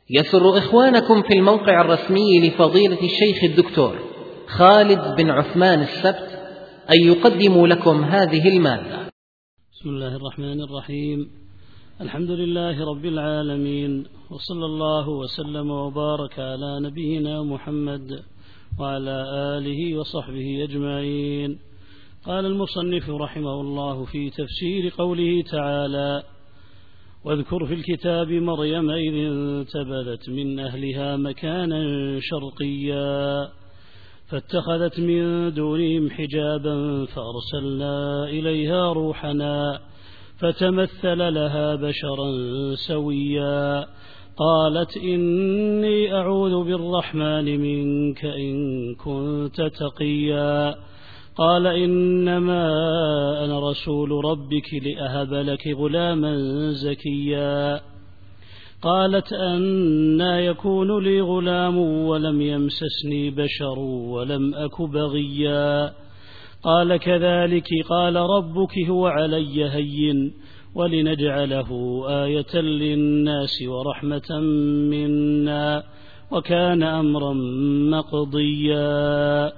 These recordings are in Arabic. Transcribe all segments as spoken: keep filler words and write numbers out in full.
يسر إخوانكم في الموقع الرسمي لفضيلة الشيخ الدكتور خالد بن عثمان السبت أن يقدموا لكم هذه المادة. بسم الله الرحمن الرحيم. الحمد لله رب العالمين، وصلى الله وسلم وبارك على نبينا محمد وعلى آله وصحبه أجمعين. قال المصنف رحمه الله في تفسير قوله تعالى: واذكر في الكتاب مريم إذ انتبذت من أهلها مكانا شرقيا فاتخذت من دونهم حجابا فأرسلنا إليها روحنا فتمثل لها بشرا سويا قالت إني أعوذ بالرحمن منك إن كنت تقيا قال إنما أنا رسول ربك لأهب لك غلاما زكيا قالت أنى يكون لي غلام ولم يمسسني بشر ولم أك بغيا قال كذلك قال ربك هو علي هين ولنجعله آية للناس ورحمة منا وكان أمرا مقضيا.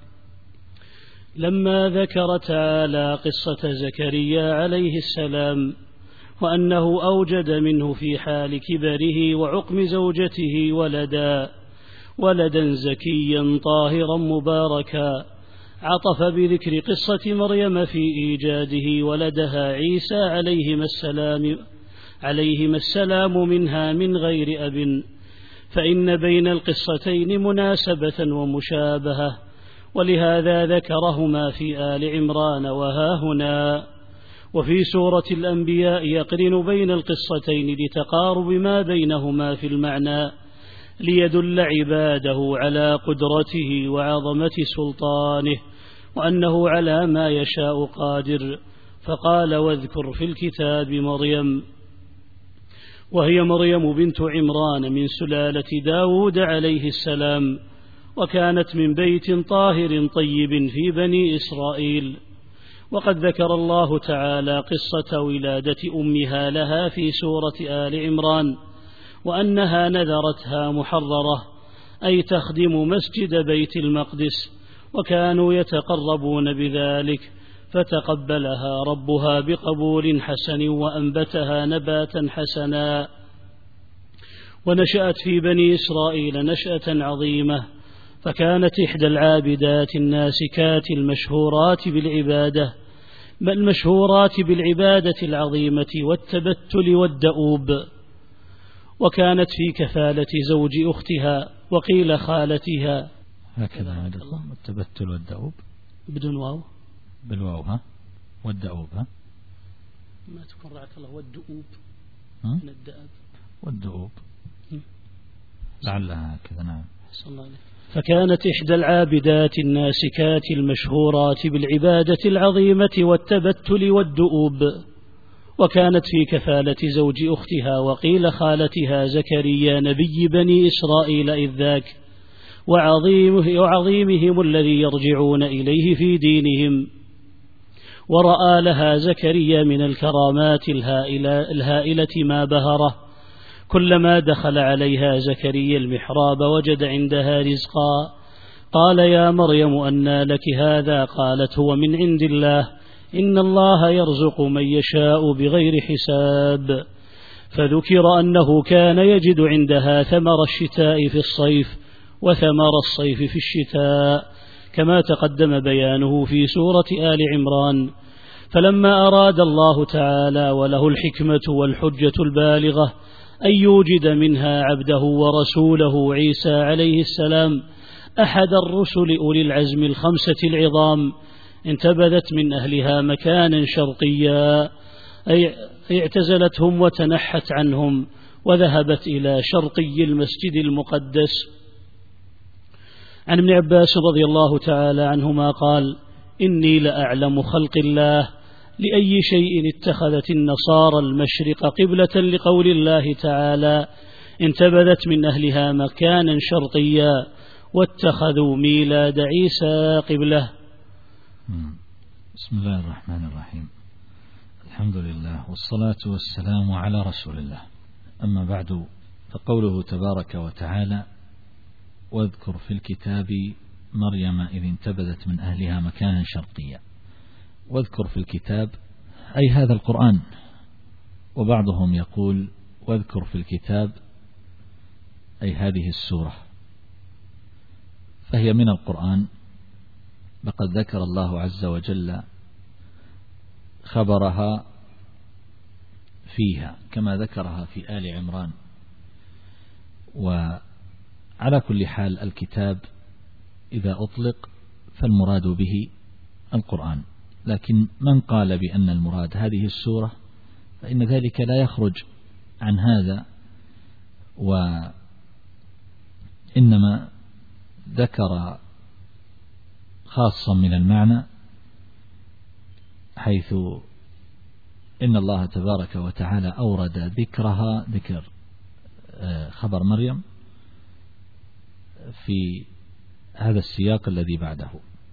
لما ذكر تعالى قصة زكريا عليه السلام وأنه أوجد منه في حال كبره وعقم زوجته ولدا ولدا زكيا طاهرا مباركا، عطف بذكر قصة مريم في إيجاده ولدها عيسى عليهما السلام عليهما السلام منها من غير أب، فإن بين القصتين مناسبة ومشابهة، ولهذا ذكرهما في آل عمران وهاهنا. وفي سورة الأنبياء يقرن بين القصتين لتقارب ما بينهما في المعنى، ليدل عباده على قدرته وعظمة سلطانه وأنه على ما يشاء قادر. فقال: واذكر في الكتاب مريم، وهي مريم بنت عمران من سلالة داود عليه السلام، وكانت من بيت طاهر طيب في بني إسرائيل. وقد ذكر الله تعالى قصة ولادة أمها لها في سورة آل عمران، وأنها نذرتها محررة أي تخدم مسجد بيت المقدس، وكانوا يتقربون بذلك، فتقبلها ربها بقبول حسن وأنبتها نباتا حسنا، ونشأت في بني إسرائيل نشأة عظيمة، فكانت إحدى العابدات الناسكات المشهورات بالعبادة المشهورات بالعبادة العظيمة والتبتل والدؤوب، وكانت في كفالة زوج أختها وقيل خالتها. هكذا عندكم التبتل والدؤوب بدون واو؟ بالواو ها، والدؤوب ها، ما تكون رعك الله والدؤوب من الدأب والدؤوب لعلها هكذا. نعم. صلى الله عليه. فكانت إحدى العابدات الناسكات المشهورات بالعبادة العظيمة والتبتل والدؤوب، وكانت في كفالة زوج أختها وقيل خالتها زكريا نبي بني إسرائيل إذ ذاك، وعظيمه وعظيمهم الذي يرجعون إليه في دينهم. ورأى لها زكريا من الكرامات الهائلة, الهائلة ما بهره، كلما دخل عليها زكريا المحراب وجد عندها رزقا. قال: يا مريم أنى لك هذا؟ قالت: هو من عند الله، إن الله يرزق من يشاء بغير حساب. فذكر أنه كان يجد عندها ثمر الشتاء في الصيف وثمر الصيف في الشتاء، كما تقدم بيانه في سورة آل عمران. فلما أراد الله تعالى وله الحكمة والحجة البالغة أن يوجد منها عبده ورسوله عيسى عليه السلام أحد الرسل أولي العزم الخمسة العظام، انتبذت من أهلها مكانا شرقيا أي اعتزلتهم وتنحت عنهم وذهبت إلى شرقي المسجد المقدس. عن ابن عباس رضي الله تعالى عنهما قال: إني لأعلم خلق الله لأي شيء اتخذت النصارى المشرق قبلة، لقول الله تعالى: انتبذت من أهلها مكانا شرقيا واتخذوا ميلاد عيسى قبلة. بسم الله الرحمن الرحيم. الحمد لله والصلاة والسلام على رسول الله. أما بعد، فقوله تبارك وتعالى واذكر في الكتاب مريم إذ انتبذت من أهلها مكانا شرقيا، واذكر في الكتاب أي هذا القرآن. وبعضهم يقول واذكر في الكتاب أي هذه السورة، فهي من القرآن، لقد ذكر الله عز وجل خبرها فيها كما ذكرها في آل عمران. وعلى كل حال الكتاب إذا أطلق فالمراد به القرآن، لكن من قال بأن المراد هذه السورة فإن ذلك لا يخرج عن هذا، وإنما ذكر خاصا من المعنى، حيث إن الله تبارك وتعالى أورد ذكرها، ذكر خبر مريم في هذا السياق الذي بعده،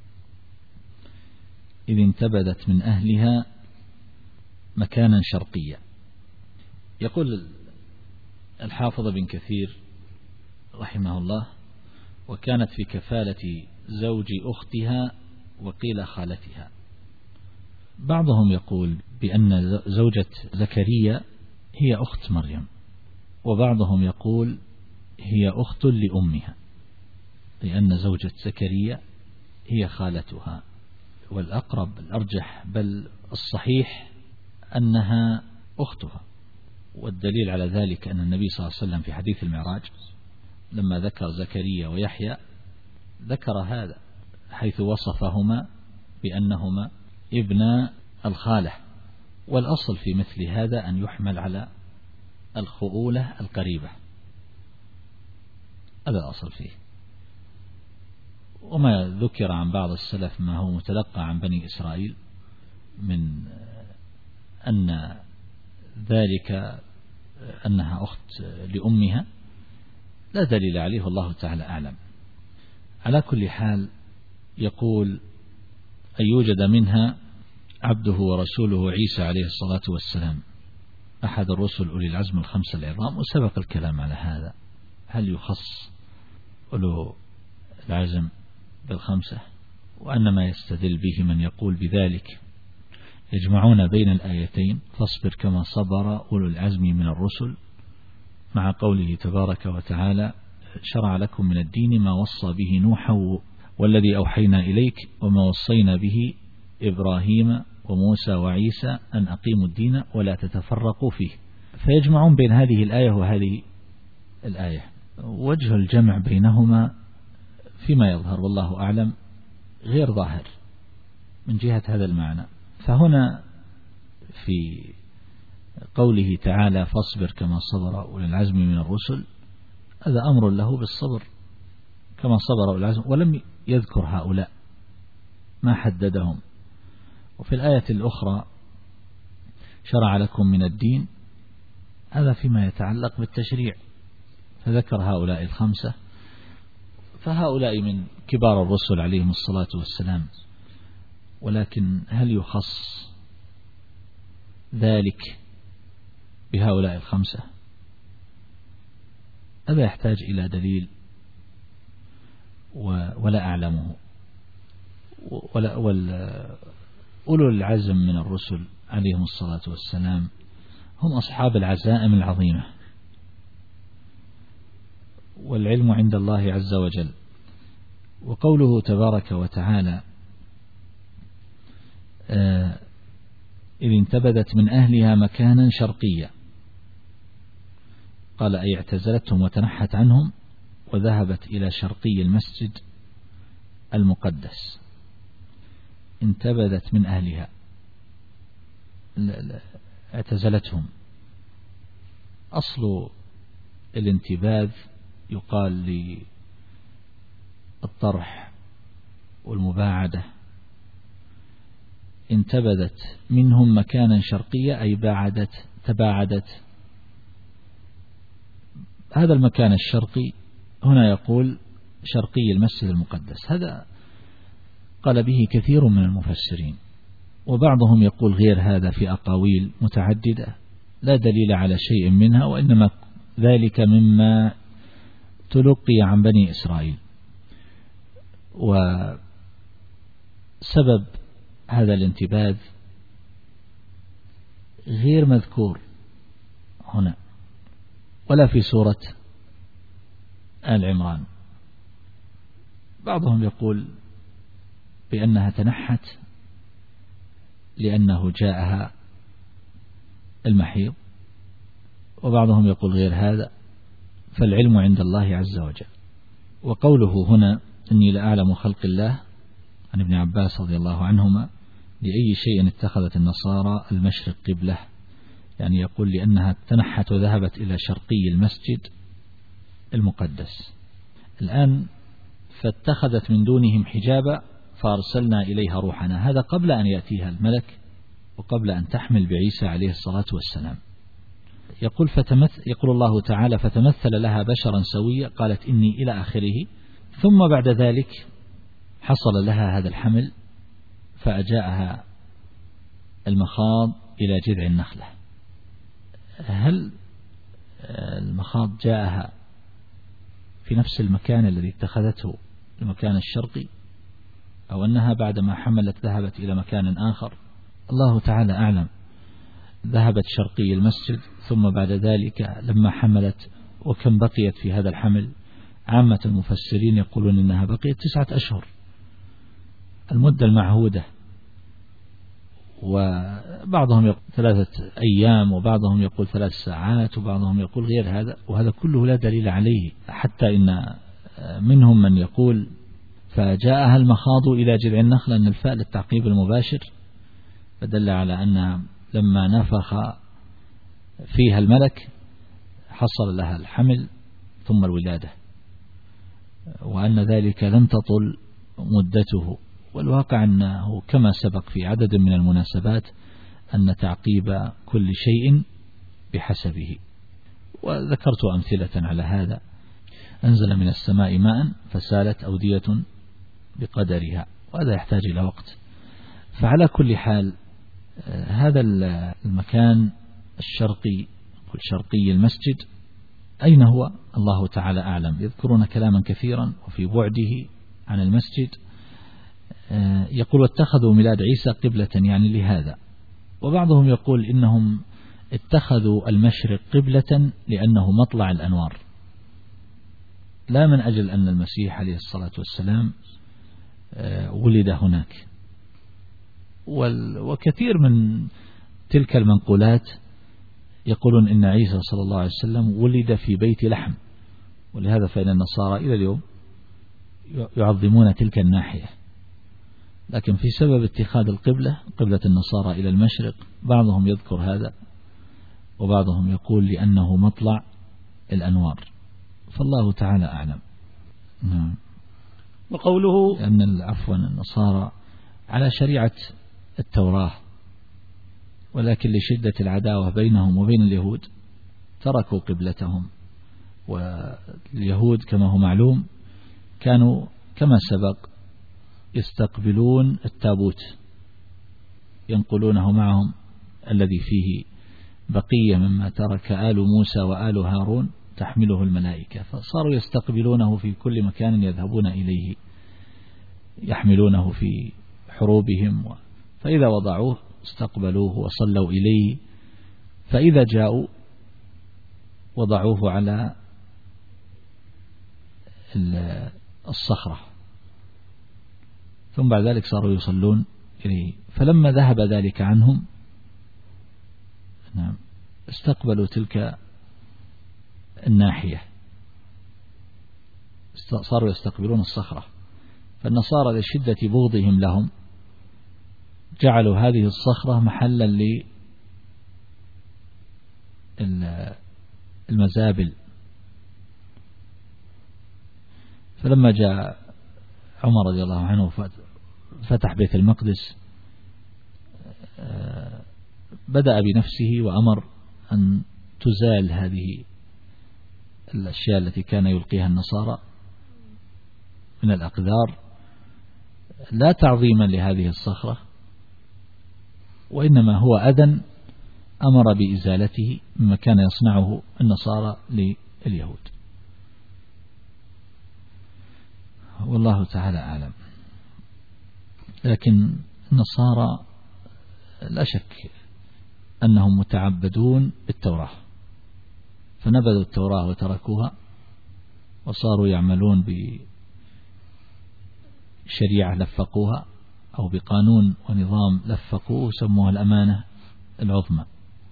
إذ انتبذت من أهلها مكانا شرقيا. يقول الحافظ بن كثير رحمه الله وكانت في كفالة زوج أختها وقيل خالتها. بعضهم يقول بأن زوجة زكريا هي أخت مريم، وبعضهم يقول هي أخت لأمها، لأن زوجة زكريا هي خالتها. والأقرب الأرجح بل الصحيح أنها أختها، والدليل على ذلك أن النبي صلى الله عليه وسلم في حديث المعراج لما ذكر زكريا ويحيى ذكر هذا، حيث وصفهما بأنهما ابن الخالة. والأصل في مثل هذا أن يحمل على الخؤولة القريبة، هذا الأصل فيه. وما ذكر عن بعض السلف ما هو متلقى عن بني إسرائيل من أن ذلك أنها أخت لأمها لا دليل عليه، والله تعالى أعلم. على كل حال يقول أن يوجد منها عبده ورسوله عيسى عليه الصلاة والسلام أحد الرسل أولي العزم الخمسة العظام، وسبق الكلام على هذا، هل يخص أولو العزم بالخمسة؟ وأن ما يستدل به من يقول بذلك يجمعون بين الآيتين فاصبر كما صبر أولو العزم من الرسل، مع قوله تبارك وتعالى شرع لكم من الدين ما وصى به نوحا والذي أوحينا إليك وما وصينا به إبراهيم وموسى وعيسى أن أقيموا الدين ولا تتفرقوا فيه. فيجمعون بين هذه الآية وهذه الآية. وجه الجمع بينهما فيما يظهر والله أعلم غير ظاهر من جهة هذا المعنى. فهنا في قوله تعالى فاصبر كما صبر أولي العزم من الرسل، هذا أمر له بالصبر كما صبر أولي العزم، ولم يذكر هؤلاء، ما حددهم. وفي الآية الأخرى شرع لكم من الدين، هذا فيما يتعلق بالتشريع، فذكر هؤلاء الخمسة، فهؤلاء من كبار الرسل عليهم الصلاة والسلام. ولكن هل يخص ذلك بهؤلاء الخمسة؟ هذا يحتاج إلى دليل ولا أعلمه. ولا أولو العزم من الرسل عليهم الصلاة والسلام هم أصحاب العزائم العظيمة، والعلم عند الله عز وجل. وقوله تبارك وتعالى آه إذ انتبذت من أهلها مكانا شرقيا، قال أي اعتزلتهم وتنحت عنهم وذهبت إلى شرقي المسجد المقدس. انتبذت من أهلها، اعتزلتهم. أصل الانتباذ يقال للطرح والمباعدة. انتبذت منهم مكانا شرقيا أي باعدت تباعدت. هذا المكان الشرقي هنا يقول شرقي المسجد المقدس، هذا قال به كثير من المفسرين، وبعضهم يقول غير هذا في أقاويل متعددة لا دليل على شيء منها، وإنما ذلك مما تلقي عن بني إسرائيل. وسبب هذا الانتباذ غير مذكور هنا ولا في سورة آل عمران. بعضهم يقول بأنها تنحت لأنه جاءها المحيض، وبعضهم يقول غير هذا، فالعلم عند الله عز وجل. وقوله هنا إني لأعلم خلق الله عن ابن عباس رضي الله عنهما لأي شيء اتخذت النصارى المشرق قبلة، يعني يقول لأنها تنحت وذهبت إلى شرقي المسجد المقدس. الآن فاتخذت من دونهم حجابا فأرسلنا إليها روحنا، هذا قبل أن يأتيها الملك وقبل أن تحمل بعيسى عليه الصلاة والسلام. يقول, فتمثل يقول الله تعالى فتمثل لها بشرا سويا قالت إني إلى آخره. ثم بعد ذلك حصل لها هذا الحمل فأجاءها المخاض إلى جذع النخلة. هل المخاض جاءها في نفس المكان الذي اتخذته المكان الشرقي، أو أنها بعدما حملت ذهبت إلى مكان آخر؟ الله تعالى أعلم. ذهبت شرقي المسجد، ثم بعد ذلك لما حملت، وكم بقيت في هذا الحمل؟ عامة المفسرين يقولون إنها بقيت تسعة أشهر، المدة المعهودة، وبعضهم يقول ثلاثة أيام، وبعضهم يقول ثلاث ساعات، وبعضهم يقول غير هذا، وهذا كله لا دليل عليه. حتى إن منهم من يقول فجاءها المخاض إلى جذع النخلة أن الفاء للتعقيب المباشر، فدل على أنها لما نفخ فيها الملك حصل لها الحمل ثم الولادة، وأن ذلك لم تطل مدته. والواقع أنه كما سبق في عدد من المناسبات أن تعقيب كل شيء بحسبه. وذكرت أمثلة على هذا. أنزل من السماء ماء فسالت أودية بقدرها، وهذا يحتاج إلى وقت. فعلى كل حال هذا المكان الشرقي شرقي المسجد أين هو؟ الله تعالى أعلم. يذكرون كلاما كثيرا وفي بعده عن المسجد. يقول واتخذوا ميلاد عيسى قبلة يعني لهذا. وبعضهم يقول إنهم اتخذوا المشرق قبلة لأنه مطلع الأنوار، لا من أجل أن المسيح عليه الصلاة والسلام ولد هناك. وكثير من تلك المنقولات يقولون إن عيسى صلى الله عليه وسلم ولد في بيت لحم، ولهذا فإن النصارى إلى اليوم يعظمون تلك الناحية. لكن في سبب اتخاذ القبلة قبلة النصارى إلى المشرق، بعضهم يذكر هذا وبعضهم يقول لأنه مطلع الأنوار، فالله تعالى أعلم. نعم. وقوله لأن عفوا النصارى على شريعة التوراة، ولكن لشدة العداوة بينهم وبين اليهود تركوا قبلتهم. واليهود كما هو معلوم كانوا كما سبق يستقبلون التابوت، ينقلونه معهم الذي فيه بقية مما ترك آل موسى وآل هارون تحمله الملائكة، فصاروا يستقبلونه في كل مكان يذهبون إليه، يحملونه في حروبهم، فإذا وضعوه استقبلوه وصلوا إليه، فإذا جاءوا وضعوه على الصخرة، ثم بعد ذلك صاروا يصلون إليه. فلما ذهب ذلك عنهم نعم استقبلوا تلك الناحية، صاروا يستقبلون الصخرة. فالنصارى لشدة بغضهم لهم جعلوا هذه الصخرة محلا للمزابل. فلما جاء عمر رضي الله عنه فتح بيت المقدس بدأ بنفسه وأمر أن تزال هذه الأشياء التي كان يلقيها النصارى من الأقدار، لا تعظيما لهذه الصخرة، وإنما هو أذن أمر بإزالته مما كان يصنعه النصارى لليهود. والله تعالى أعلم. لكن النصارى لا شك أنهم متعبدون بالتوراة، فنبذوا التوراة وتركوها وصاروا يعملون بشريعة لفقوها أو بقانون ونظام لفقوه وسموها الأمانة العظمى.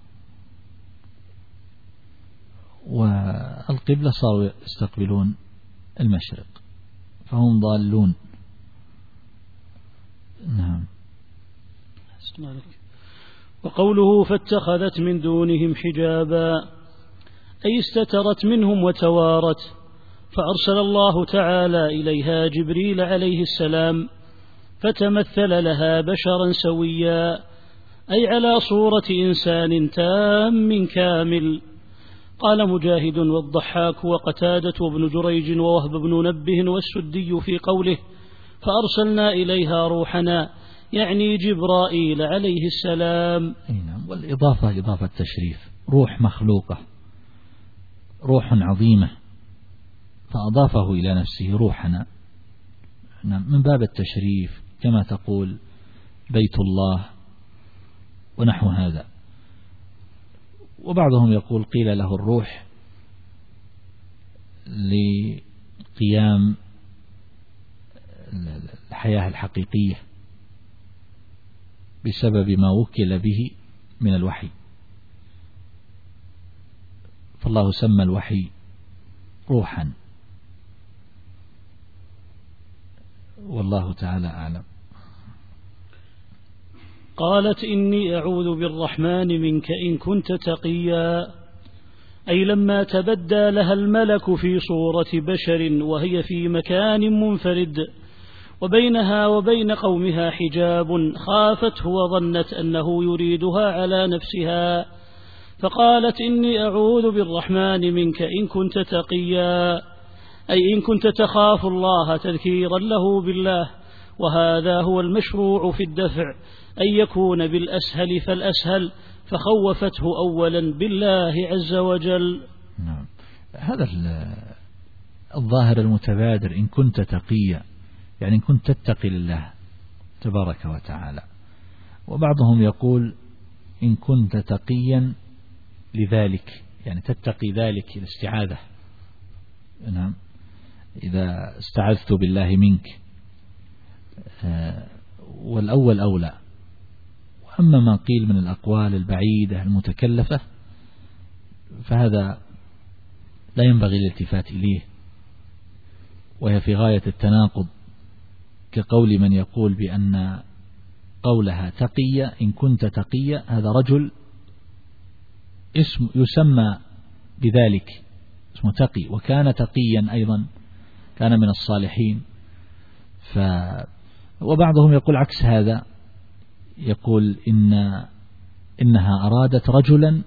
والقبلة صاروا يستقبلون المشرق، فهم ضالون. نعم. وقوله فاتخذت من دونهم حجابا أي استترت منهم وتوارت، فأرسل الله تعالى إليها جبريل عليه السلام فتمثل لها بشرا سويا، أي على صورة إنسان تام كامل. قال مجاهد والضحاك وقتادة وابن جريج ووهب بن نبه والسدي في قوله فأرسلنا إليها روحنا، يعني جبرائيل عليه السلام. نعم. والإضافة إضافة تشريف، روح مخلوقة، روح عظيمة، فأضافه إلى نفسه روحنا من باب التشريف، كما تقول بيت الله ونحو هذا. وبعضهم يقول قيل له الروح لقيام الحياة الحقيقية بسبب ما وكل به من الوحي، فالله سمى الوحي روحا، والله تعالى أعلم. قالت إني أعوذ بالرحمن منك إن كنت تقيا، أي لما تبدى لها الملك في صورة بشر وهي في مكان منفرد وبينها وبين قومها حجاب، خافته وظنت أنه يريدها على نفسها، فقالت إني أعوذ بالرحمن منك إن كنت تقيا، أي إن كنت تخاف الله تذكيرا له بالله، وهذا هو المشروع في الدفع، أن يكون بالأسهل فالأسهل، فخوفته أولا بالله عز وجل. نعم. هذا الظاهر المتبادر إن كنت تقيا، يعني إن كنت تتقي لله تبارك وتعالى. وبعضهم يقول إن كنت تقيا لذلك، يعني تتقي ذلك الاستعاذة. نعم. إذا استعذت بالله منك، والأول أولى. وأما ما قيل من الأقوال البعيدة المتكلفة فهذا لا ينبغي الالتفات إليه، وهي في غاية التناقض، كقول من يقول بأن قولها تقية إن كنت تقية، هذا رجل اسم يسمى بذلك، اسمه تقي، وكان تقيا أيضا، كان من الصالحين. ف وبعضهم يقول عكس هذا، يقول إن إنها أرادت رجلا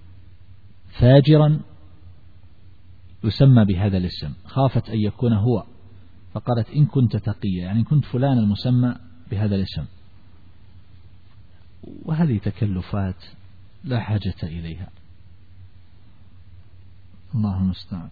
فاجرا يسمى بهذا الاسم، خافت أن يكون هو، فقالت إن كنت تقيا، يعني كنت فلان المسمى بهذا الاسم. وهذه تكلفات لا حاجة إليها، الله المستعان.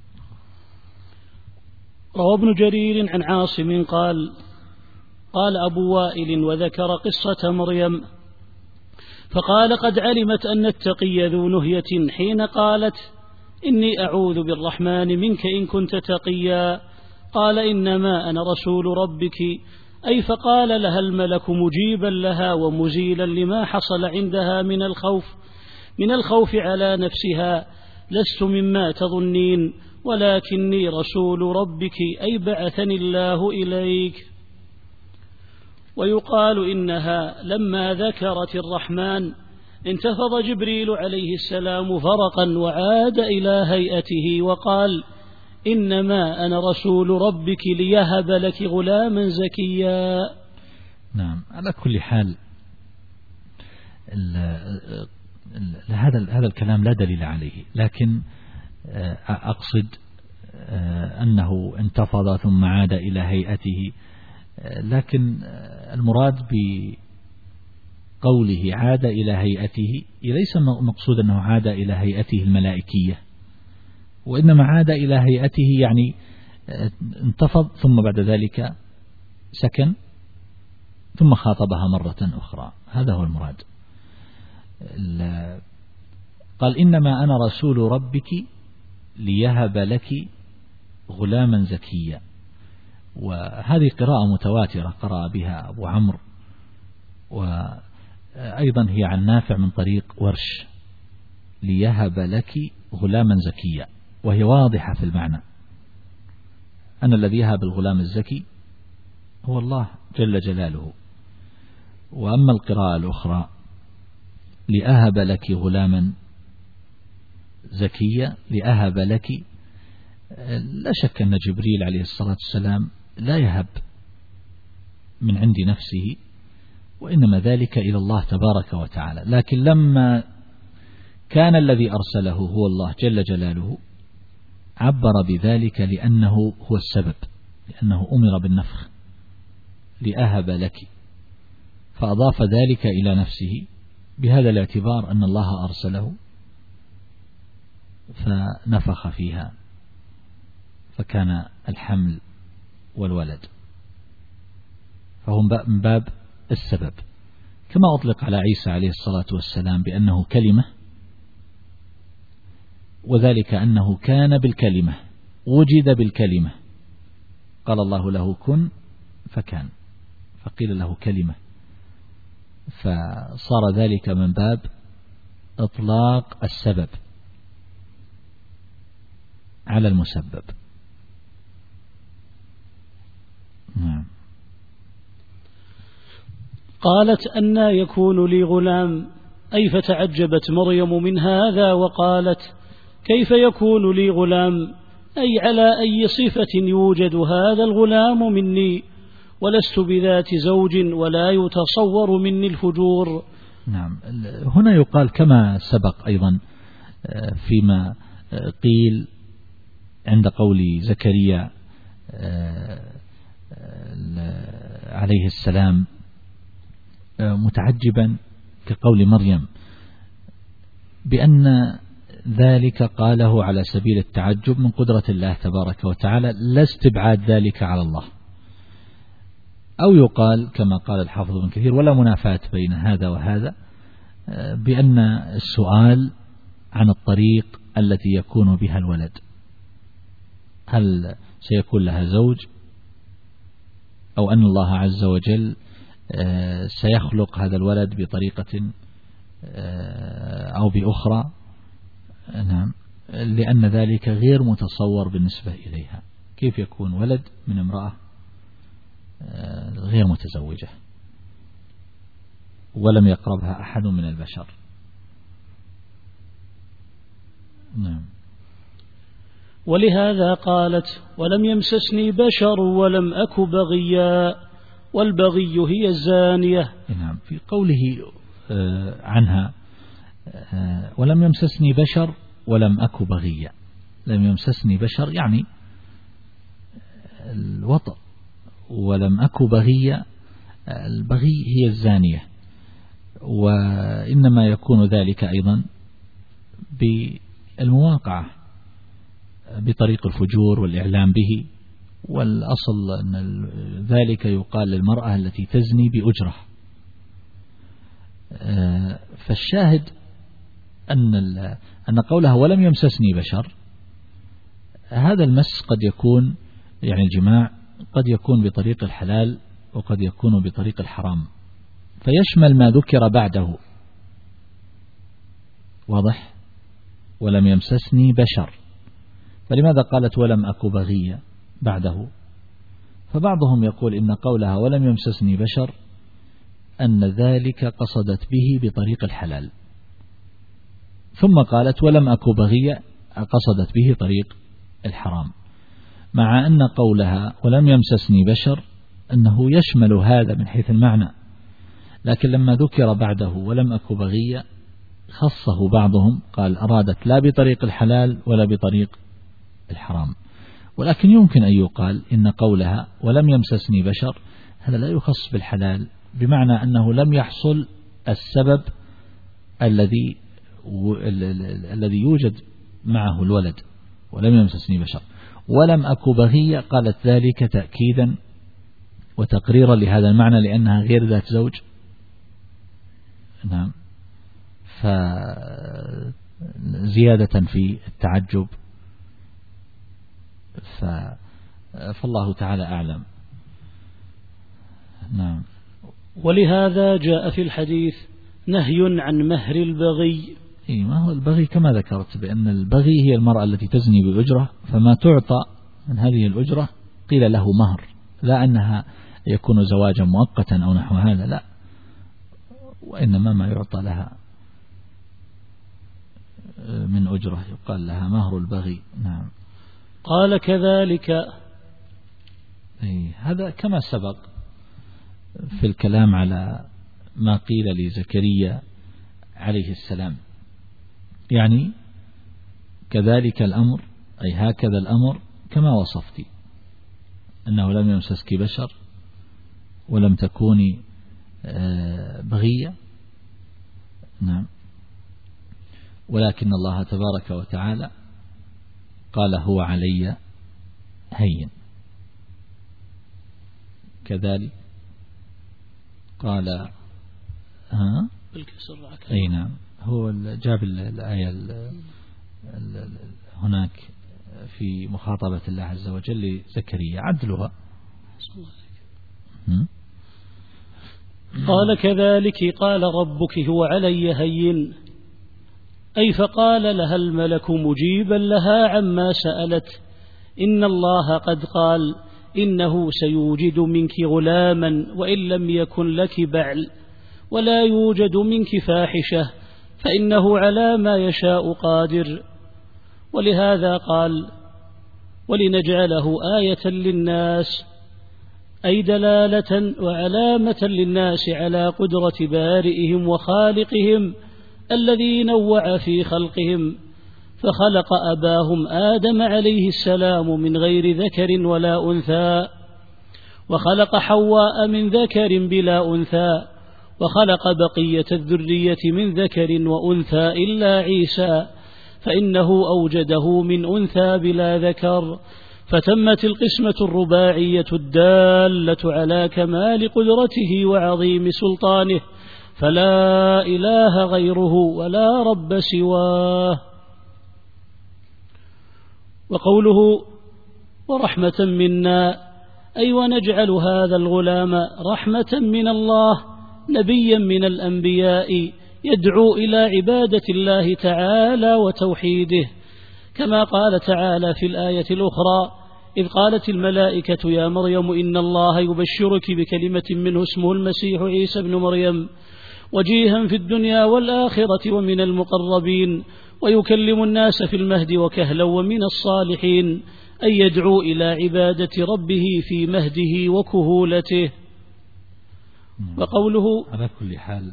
روى ابن جرير عن عاصم قال قال أبو وائل وذكر قصة مريم، فقال قد علمت أن التقي ذو نهية حين قالت إني أعوذ بالرحمن منك إن كنت تقيا، قال إنما أنا رسول ربك، أي فقال لها الملك مجيبا لها ومزيلا لما حصل عندها من الخوف من الخوف على نفسها، لست مما تظنين ولكني رسول ربك، أي بعثني الله إليك. ويقال إنها لما ذكرت الرحمن انتفض جبريل عليه السلام فرقا وعاد إلى هيئته وقال إنما أنا رسول ربك ليهب لك غلاما زكيا. نعم. على كل حال هذا هذا الكلام لا دليل عليه، لكن أقصد أنه انتفض ثم عاد إلى هيئته، لكن المراد قوله عاد إلى هيئته ليس مقصود أنه عاد إلى هيئته الملائكية، وإنما عاد إلى هيئته يعني انتفض ثم بعد ذلك سكن ثم خاطبها مرة أخرى، هذا هو المراد. قال إنما أنا رسول ربك ليهب لك غلاما زكيا، وهذه قراءة متواترة قرأ بها أبو عمرو، وأيضا هي عن نافع من طريق ورش، ليهب لك غلاما زكيا، وهي واضحة في المعنى أن الذي يهب الغلام الزكي هو الله جل جلاله. وأما القراءة الأخرى لأهب لك غلاما زكيا، لأهب لك، لا شك أن جبريل عليه الصلاة والسلام لا يهب من عند نفسه، وإنما ذلك إلى الله تبارك وتعالى، لكن لما كان الذي أرسله هو الله جل جلاله عبر بذلك لأنه هو السبب، لأنه أمر بالنفخ لأهب لك، فأضاف ذلك إلى نفسه بهذا الاعتبار أن الله أرسله فنفخ فيها فكان الحمل والولد، فهو من باب السبب، كما أطلق على عيسى عليه الصلاة والسلام بأنه كلمة، وذلك أنه كان بالكلمة، وجد بالكلمة، قال الله له كن فكان، فقيل له كلمة، فصار ذلك من باب إطلاق السبب على المسبب. نعم. قالت أن يكون لي غلام، أي فتعجبت مريم من هذا وقالت كيف يكون لي غلام، أي على أي صفة يوجد هذا الغلام مني، ولست بذات زوج ولا يتصور مني الفجور. نعم. هنا يقال كما سبق أيضا فيما قيل عند قول زكريا عليه السلام متعجبا كقول مريم، بأن ذلك قاله على سبيل التعجب من قدرة الله تبارك وتعالى، لا استبعاد ذلك على الله. أو يقال كما قال الحافظ ابن كثير ولا منافاة بين هذا وهذا، بأن السؤال عن الطريق التي يكون بها الولد، هل سيكون لها زوج، أو أن الله عز وجل سيخلق هذا الولد بطريقة أو بأخرى. نعم. لأن ذلك غير متصور بالنسبة إليها، كيف يكون ولد من امرأة غير متزوجة ولم يقربها أحد من البشر. نعم. ولهذا قالت ولم يمسسني بشر ولم أك بغيا، والبغي هي الزانية. نعم. في قوله عنها ولم يمسسني بشر ولم أك بغيا، لم يمسسني بشر يعني الوطأ، ولم أك بغيا، البغي هي الزانية، وإنما يكون ذلك أيضا بالمواقعة بطريق الفجور والإعلام به، والأصل أن ذلك يقال للمرأة التي تزني بأجرة. فالشاهد أن أن قولها ولم يمسسني بشر، هذا المس قد يكون يعني الجماع قد يكون بطريق الحلال وقد يكون بطريق الحرام، فيشمل ما ذكر بعده. واضح؟ ولم يمسسني بشر، فلماذا قالت ولم أك بغيا بعده؟ فبعضهم يقول إن قولها ولم يمسسني بشر أن ذلك قصدت به بطريق الحلال، ثم قالت ولم أك بغيا قصدت به طريق الحرام، مع أن قولها ولم يمسسني بشر أنه يشمل هذا من حيث المعنى، لكن لما ذكر بعده ولم أك بغيا خصه بعضهم، قال أرادت لا بطريق الحلال ولا بطريق الحرام. ولكن يمكن أن يقال إن قولها ولم يمسسني بشر هذا لا يخص بالحلال، بمعنى أنه لم يحصل السبب الذي الذي يوجد معه الولد ولم يمسسني بشر ولم أك بغية، قالت ذلك تأكيدا وتقريرا لهذا المعنى لأنها غير ذات زوج. نعم، فزيادة في التعجب. فالله تعالى أعلم. نعم. ولهذا جاء في الحديث نهي عن مهر البغي. إيه، ما هو البغي كما ذكرت بأن البغي هي المرأة التي تزني بأجرة، فما تعطى من هذه الأجرة قيل له مهر، لا أنها يكون زواجا مؤقتا أو نحو هذا، لا، وإنما ما يعطى لها من أجرة يقال لها مهر البغي. نعم. قال كذلك. إيه، هذا كما سبق في الكلام على ما قيل لزكريا عليه السلام، يعني كذلك الأمر، أي هكذا الأمر كما وصفتي، أنه لم يمسسك بشر ولم تكوني بغية. نعم. ولكن الله تبارك وتعالى قال هو علي هين. كذلك قال ها بالكسر. أي نعم، هو جاب الآية هناك في مخاطبة الله عز وجل لزكريا عدلها. قال كذلك قال ربك هو علي هين، أي فقال لها الملك مجيبا لها عما سألت إن الله قد قال إنه سيوجد منك غلاما وإن لم يكن لك بعل ولا يوجد منك فاحشة فإنه على ما يشاء قادر. ولهذا قال ولنجعله آية للناس، أي دلالة وعلامة للناس على قدرة بارئهم وخالقهم الذي نوع في خلقهم، فخلق أباهم آدم عليه السلام من غير ذكر ولا أنثى، وخلق حواء من ذكر بلا أنثى، وخلق بقية الذرية من ذكر وأنثى إلا عيسى فإنه أوجده من أنثى بلا ذكر، فتمت القسمة الرباعية الدالة على كمال قدرته وعظيم سلطانه، فلا إله غيره ولا رب سواه. وقوله ورحمة منا، أي ونجعل هذا الغلام رحمة من الله نبيا من الأنبياء يدعو إلى عبادة الله تعالى وتوحيده، كما قال تعالى في الآية الأخرى إذ قالت الملائكة يا مريم إن الله يبشرك بكلمة منه اسمه المسيح عيسى بن مريم وجيها في الدنيا والآخرة ومن المقربين ويكلم الناس في المهد وكهلا ومن الصالحين، أي يدعو إلى عبادة ربه في مهده وكهولته. وقوله على كل حال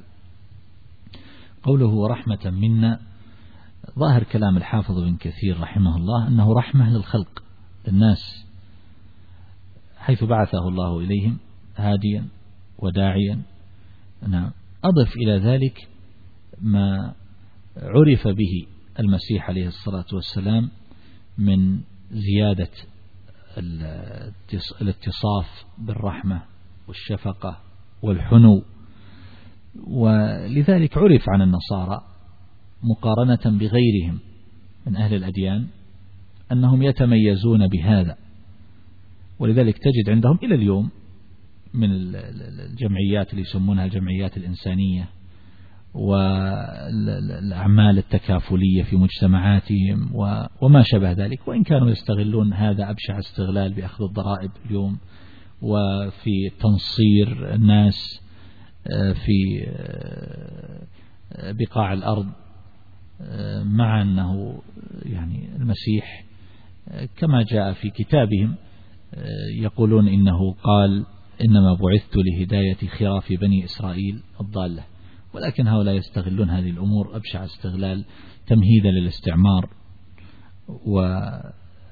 قوله رحمة منا، ظاهر كلام الحافظ بن كثير رحمه الله أنه رحمة للخلق الناس، حيث بعثه الله إليهم هاديا وداعيا. نعم. أضف إلى ذلك ما عرف به المسيح عليه الصلاة والسلام من زيادة الاتصاف بالرحمة والشفقة والحنو، ولذلك عرف عن النصارى مقارنة بغيرهم من أهل الأديان أنهم يتميزون بهذا، ولذلك تجد عندهم إلى اليوم من الجمعيات اللي يسمونها الجمعيات الإنسانية والأعمال التكافلية في مجتمعاتهم وما شابه ذلك، وإن كانوا يستغلون هذا أبشع استغلال بأخذ الضرائب اليوم وفي تنصير الناس في بقاع الأرض، مع أنه يعني المسيح كما جاء في كتابهم يقولون إنه قال إنما بعثت لهداية خراف بني إسرائيل الضالة، ولكن هؤلاء يستغلون هذه الأمور أبشع استغلال تمهيدا للاستعمار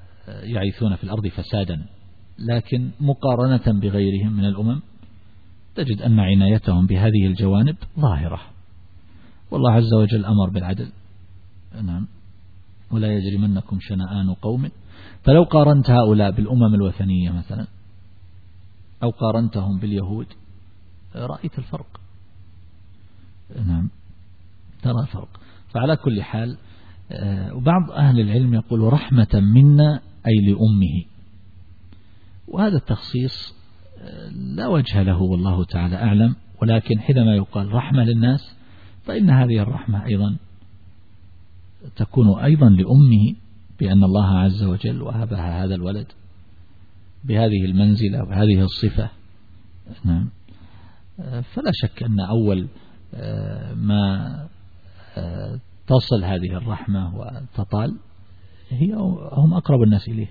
ويعيثون في الأرض فسادا. لكن مقارنة بغيرهم من الأمم تجد أن عنايتهم بهذه الجوانب ظاهرة. والله عز وجل أمر بالعدل، نعم، ولا يجرمنكم شنآن قوم. فلو قارنت هؤلاء بالأمم الوثنية مثلا أو قارنتهم باليهود رأيت الفرق، نعم، ترى الفرق. فعلى كل حال، وبعض أهل العلم يقول رحمة منا أي لأمه، وهذا التخصيص لا وجه له والله تعالى أعلم، ولكن حينما يقال رحمة للناس فإن هذه الرحمة أيضا تكون أيضا لأمه، بأن الله عز وجل وهبها هذا الولد بهذه المنزلة وهذه الصفة، نعم. فلا شك أن أول ما تصل هذه الرحمة وتطال هي هم أقرب الناس إليه،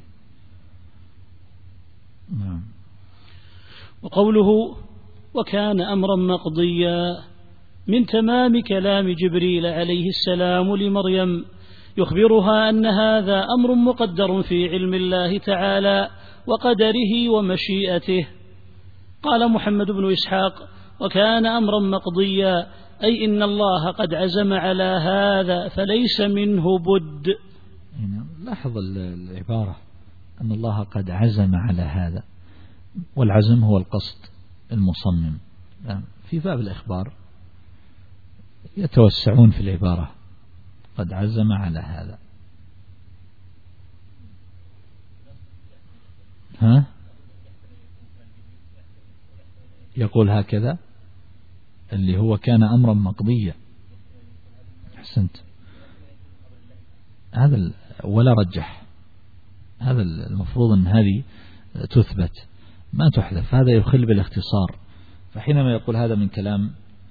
نعم. وقوله وكان أمرا مقضيا من تمام كلام جبريل عليه السلام لمريم، يخبرها أن هذا أمر مقدر في علم الله تعالى وقدره ومشيئته. قال محمد بن إسحاق وكان أمرا مقضيا أي إن الله قد عزم على هذا فليس منه بد. لاحظ العبارة أن الله قد عزم على هذا، والعزم هو القصد المصمم. في باب الإخبار يتوسعون في العبارة، قد عزم على هذا، ها يقول هكذا اللي هو كان أمرا مقضيا. أحسنت، هذا ولا رجح، هذا المفروض أن هذه تثبت ما تحذف، هذا يخل بالاختصار. فحينما يقول هذا من كلام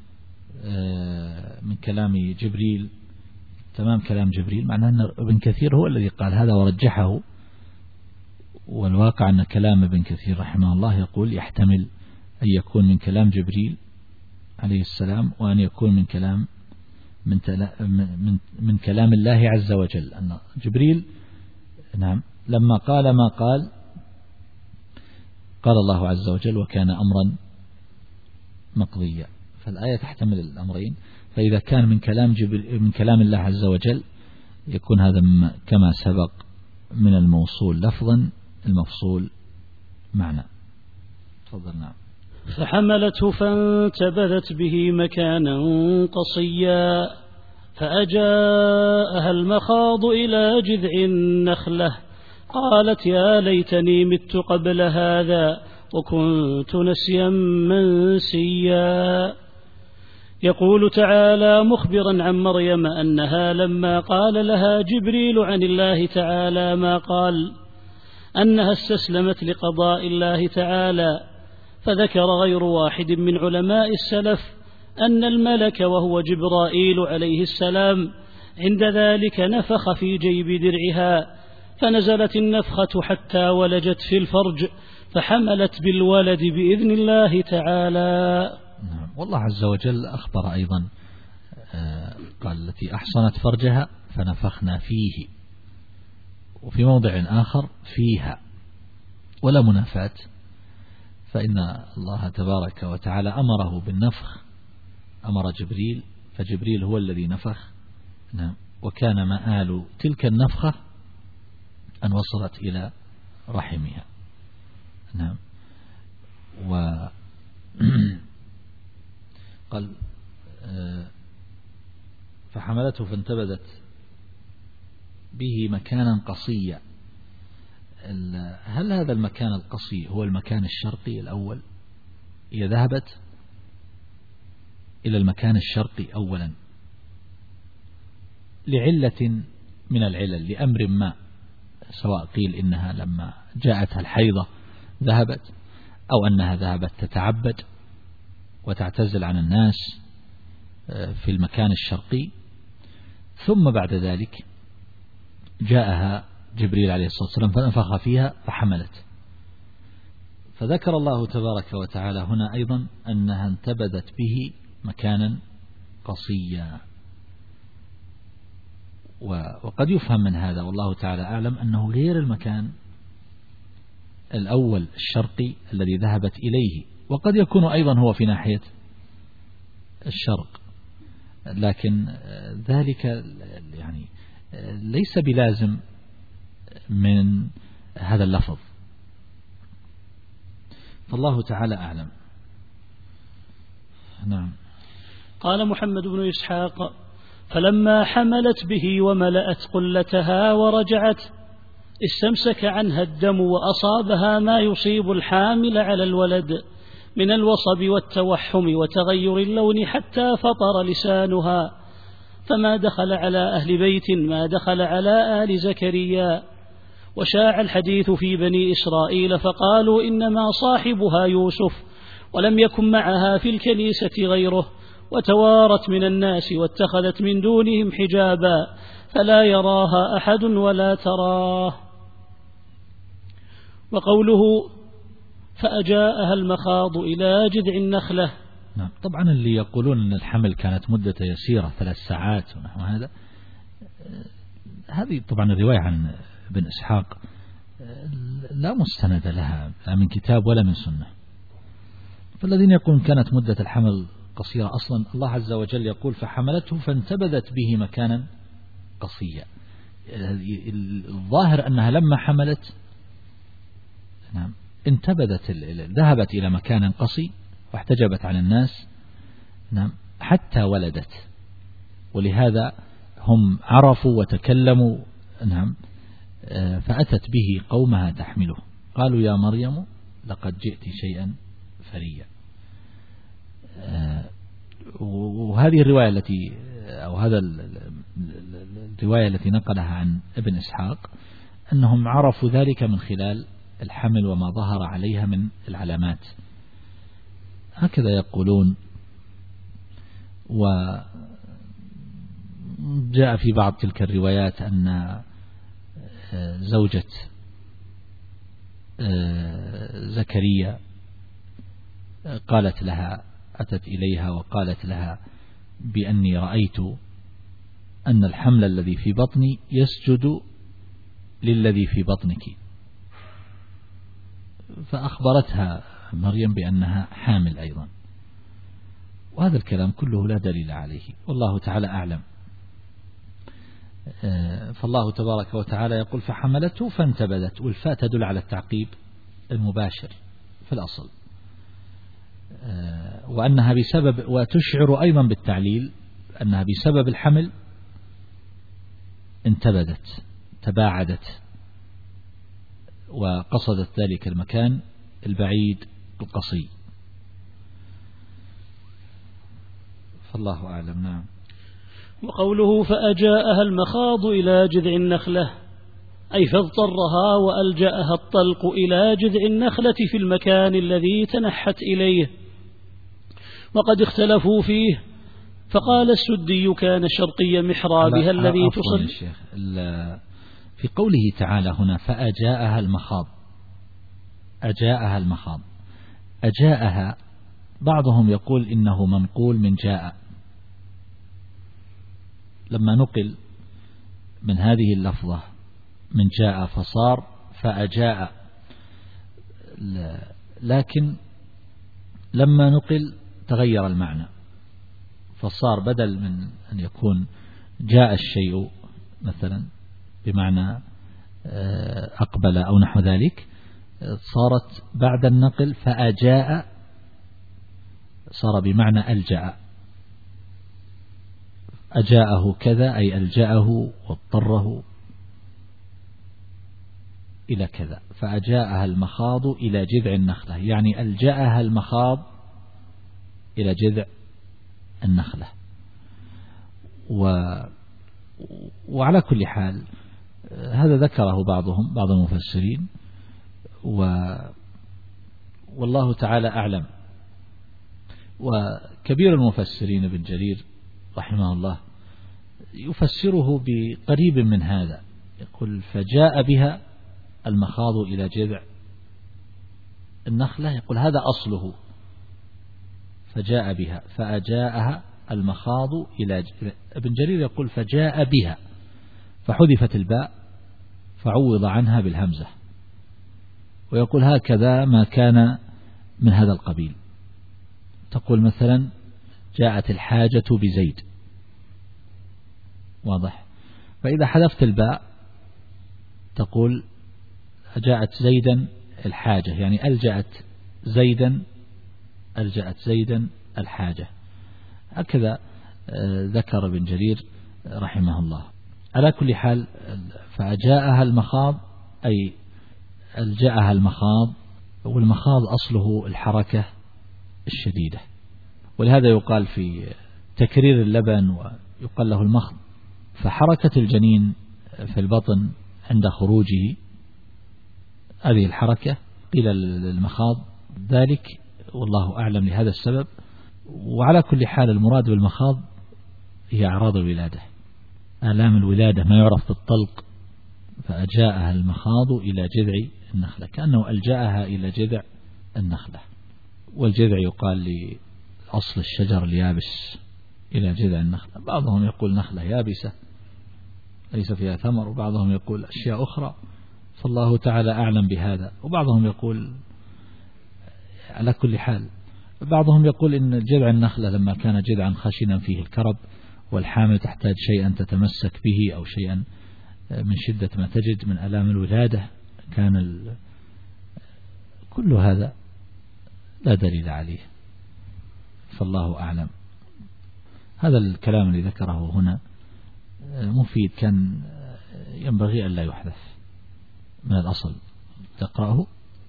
من كلام جبريل، تمام كلام جبريل، معناه أن ابن كثير هو الذي قال هذا ورجحه، والواقع أن كلام ابن كثير رحمه الله يقول يحتمل أن يكون من كلام جبريل عليه السلام، وأن يكون من كلام من, من, من كلام الله عز وجل. أن جبريل، نعم، لما قال ما قال قال الله عز وجل وكان أمرا مقضيا، فالآية تحتمل الأمرين. فإذا كان من كلام جبريل من كلام الله عز وجل يكون هذا كما سبق من الموصول لفظا المفصول معنى. تفضل. نعم. فحملته فانتبذت به مكانا قصيا فأجاءها المخاض إلى جذع النخلة قالت يا ليتني مت قبل هذا وكنت نسيا منسيا. يقول تعالى مخبرا عن مريم أنها لما قال لها جبريل عن الله تعالى ما قال أنها استسلمت لقضاء الله تعالى، فذكر غير واحد من علماء السلف أن الملك وهو جبرائيل عليه السلام عند ذلك نفخ في جيب درعها، فنزلت النفخة حتى ولجت في الفرج فحملت بالولد بإذن الله تعالى. والله عز وجل أخبر أيضا، قال التي أحصنت فرجها فنفخنا فيه، وفي موضع آخر فيها، ولا منافاة، فإن الله تبارك وتعالى أمره بالنفخ، أمر جبريل، فجبريل هو الذي نفخ، نعم، وكان مآل تلك النفخة أن وصلت إلى رحمها، نعم. و قال فحملته فانتبذت به مكانا قصيا. هل هذا المكان القصي هو المكان الشرقي الأول؟ هي ذهبت إلى المكان الشرقي أولا لعلة من العلل، لأمر ما، سواء قيل إنها لما جاءتها الحيضة ذهبت، أو أنها ذهبت تتعبد وتعتزل عن الناس في المكان الشرقي، ثم بعد ذلك جاءها جبريل عليه الصلاة والسلام فنفخ فيها فحملت. فذكر الله تبارك وتعالى هنا أيضا أنها انتبذت به مكانا قصيا، وقد يفهم من هذا والله تعالى أعلم أنه غير المكان الأول الشرقي الذي ذهبت إليه، وقد يكون أيضا هو في ناحية الشرق، لكن ذلك يعني ليس بلازم من هذا اللفظ، فالله تعالى أعلم. نعم. قال محمد بن إسحاق: فلما حملت به وملأت قلتها ورجعت استمسك عنها الدم وأصابها ما يصيب الحامل على الولد من الوصب والتوحم وتغير اللون حتى فطر لسانها، فما دخل على أهل بيت ما دخل على آل زكريا. وشاع الحديث في بني إسرائيل فقالوا إنما صاحبها يوسف، ولم يكن معها في الكنيسة غيره، وتوارت من الناس واتخذت من دونهم حجابا فلا يراها أحد ولا تراه. وقوله: فأجاءها المخاض إلى جذع النخلة. نعم. طبعا اللي يقولون أن الحمل كانت مدة يسيرة ثلاث ساعات ونحو هذا، هذه طبعا الرواية عن ابن إسحاق لا مستند لها لا من كتاب ولا من سنة. فالذين يقولون كانت مدة الحمل قصيرة، أصلا الله عز وجل يقول: فحملته فانتبذت به مكانا قصيا. الظاهر أنها لما حملت نعم انتبذت، ذهبت إلى مكان قصي واحتجبت عن الناس نعم حتى ولدت، ولهذا هم عرفوا وتكلموا نعم فأتت به قومها تحمله، قالوا: يا مريم لقد جئت شيئا فريا. وهذه الرواية التي أو هذا الرواية التي نقلها عن ابن إسحاق أنهم عرفوا ذلك من خلال الحمل وما ظهر عليها من العلامات، هكذا يقولون. وجاء في بعض تلك الروايات أن زوجة زكريا قالت لها، أتت إليها وقالت لها بأني رأيت أن الحمل الذي في بطني يسجد للذي في بطنك، فأخبرتها مريم بأنها حامل أيضا. وهذا الكلام كله لا دليل عليه، والله تعالى أعلم. فالله تبارك وتعالى يقول: فحملته فانتبذت، والفاء تدل على التعقيب المباشر في الأصل، وأنها بسبب، وتشعر أيضا بالتعليل أنها بسبب الحمل انتبذت تباعدت وقصدت ذلك المكان البعيد القصي. فالله أعلم. نعم. وقوله: فأجاءها المخاض إلى جذع النخلة، أي فاضطرها وألجأها الطلق إلى جذع النخلة في المكان الذي تنحت إليه. وقد اختلفوا فيه، فقال السدي: كان شرقي محرابها الذي تصل. في قوله تعالى هنا: فأجاءها المخاض، أجاءها المخاض، أجاءها بعضهم يقول إنه منقول من جاء، لما نقل من هذه اللفظة من جاء فصار فأجاء، لكن لما نقل تغير المعنى، فصار بدل من أن يكون جاء الشيء مثلا بمعنى أقبل أو نحو ذلك، صارت بعد النقل فأجاء، صار بمعنى ألجأ، أجاءه كذا أي ألجأه واضطره إلى كذا. فأجاءها المخاض إلى جذع النخلة، يعني ألجأها المخاض إلى جذع النخلة. و وعلى كل حال هذا ذكره بعضهم بعض المفسرين، و والله تعالى أعلم. وكبير المفسرين ابن جرير رحمه الله يفسره بقريب من هذا، يقول: فجاء بها المخاض إلى جذع النخلة، يقول هذا أصله، فجاء بها فأجاءها المخاض إلى جذع. ابن جرير يقول: فجاء بها، فحذفت الباء فعوض عنها بالهمزة، ويقول هكذا ما كان من هذا القبيل، تقول مثلا جاءت الحاجة بزيد، واضح؟ فإذا حذفت الباء تقول جاءت زيدا الحاجة، يعني ألجأت زيدا ألجأت زيدا الحاجة. هكذا ذكر ابن جرير رحمه الله. على كل حال فأجاءها المخاض أي ألجأها المخاض، والمخاض أصله الحركة الشديدة، ولهذا يقال في تكرير اللبن ويقال له المخض. فحركة الجنين في البطن عند خروجه هذه الحركة قيل المخاض ذلك، والله أعلم لهذا السبب. وعلى كل حال المراد بالمخاض هي أعراض الولادة، آلام الولادة ما يعرف بالطلق. فأجاءها المخاض إلى جذع النخلة، كأنه ألجأها إلى جذع النخلة، والجذع يقال لأصل الشجر اليابس إلى جذع النخلة. بعضهم يقول نخلة يابسة ليس فيها ثمر، وبعضهم يقول أشياء أخرى، فالله تعالى أعلم بهذا. وبعضهم يقول على كل حال، بعضهم يقول إن جذع النخلة لما كان جذعا خشنا فيه الكرب والحامل تحتاج شيئا تتمسك به أو شيئا من شدة ما تجد من آلام الولادة، كان ال... كل هذا لا دليل عليه، فالله أعلم. هذا الكلام اللي ذكره هنا مفيد، كان ينبغي أن لا يحذف من الأصل. تقرأه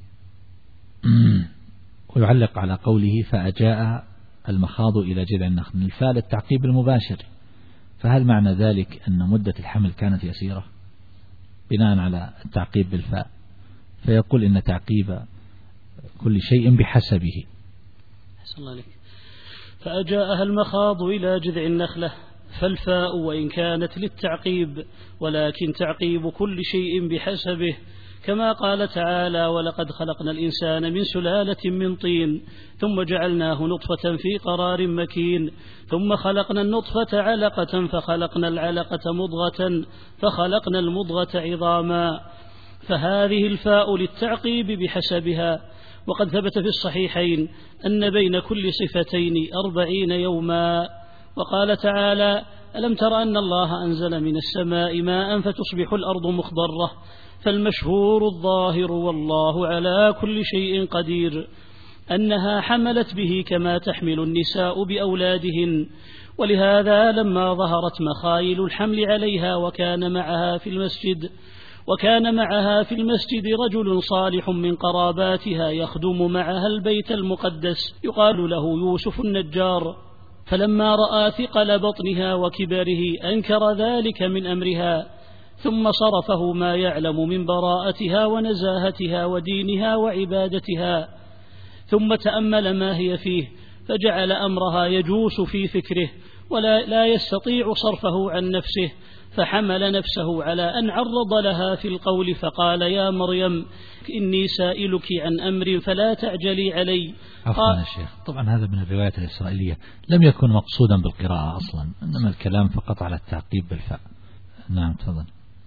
ويعلق على قوله فأجاء المخاض إلى جذع النخل، الفاء للتعقيب المباشر. فهل معنى ذلك أن مدة الحمل كانت يسيرة بناء على التعقيب بالفاء؟ فيقول إن تعقيب كل شيء بحسبه. حسن الله عليك. فأجاءها المخاض إلى جذع النخلة، فالفاء وإن كانت للتعقيب ولكن تعقيب كل شيء بحسبه، كما قال تعالى ولقد خلقنا الإنسان من سلالة من طين ثم جعلناه نطفة في قرار مكين ثم خلقنا النطفة علقة فخلقنا العلقة مضغة فخلقنا المضغة عظاما. فهذه الفاء للتعقيب بحسبها. وقد ثبت في الصحيحين أن بين كل صفتين أربعين يوما. وقال تعالى ألم تر أن الله أنزل من السماء ماء فتصبح الأرض مخضرة. فالمشهور الظاهر والله على كل شيء قدير أنها حملت به كما تحمل النساء بأولادهن. ولهذا لما ظهرت مخايل الحمل عليها وكان معها في المسجد وكان معها في المسجد رجل صالح من قراباتها يخدم معها البيت المقدس يقال له يوسف النجار، فلما رأى ثقل بطنها وكبره أنكر ذلك من أمرها، ثم صرفه ما يعلم من براءتها ونزاهتها ودينها وعبادتها، ثم تأمل ما هي فيه فجعل أمرها يجوس في فكره ولا لا يستطيع صرفه عن نفسه، فحمل نفسه على أن عرض لها في القول فقال يا مريم إني سائلك عن أمر فلا تعجلي علي. عفوا يا شيخ، طبعا هذا من الروايات الإسرائيلية لم يكن مقصودا بالقراءة أصلا، إنما الكلام فقط على التعقيب بالفاء. نعم تفضل.